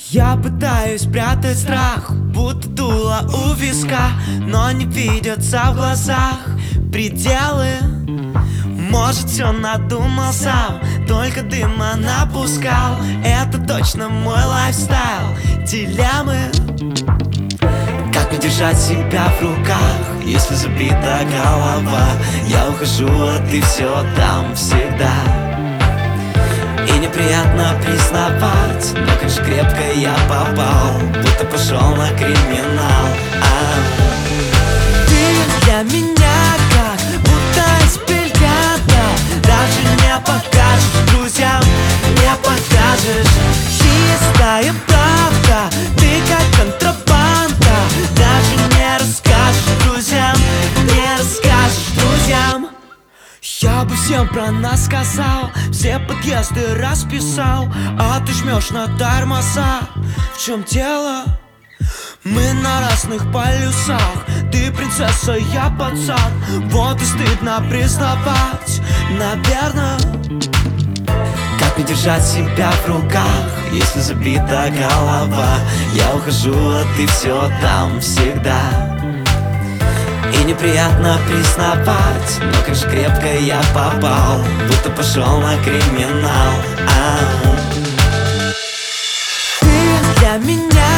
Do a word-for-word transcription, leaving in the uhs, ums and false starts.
Я пытаюсь прятать страх, будто дуло у виска, но не видятся в глазах пределы. Может, все надумал сам, только дыма напускал. Это точно мой лайфстайл, дилеммы. Как мне держать себя в руках, если забита голова? Я ухожу, а ты все там всегда. И неприятно признавать, но как же крепко я попал, будто пошел на криминал. а Ты для меня как будто из бильярда, даже не покажешь друзьям, не покажешь. Чистая правда, ты как контрабанда, даже не расскажешь друзьям, не расскажешь друзьям. Я бы всем про нас сказал, все подъезды расписал, а ты жмешь на тормоза. В чем дело? Мы на разных полюсах, ты принцесса, я пацан. Вот и стыдно признавать, наверное. Как не держать себя в руках, если забита голова? Я ухожу, а ты все там всегда. И неприятно признавать, но как же крепко я попал, будто пошел на криминал. а Ты для меня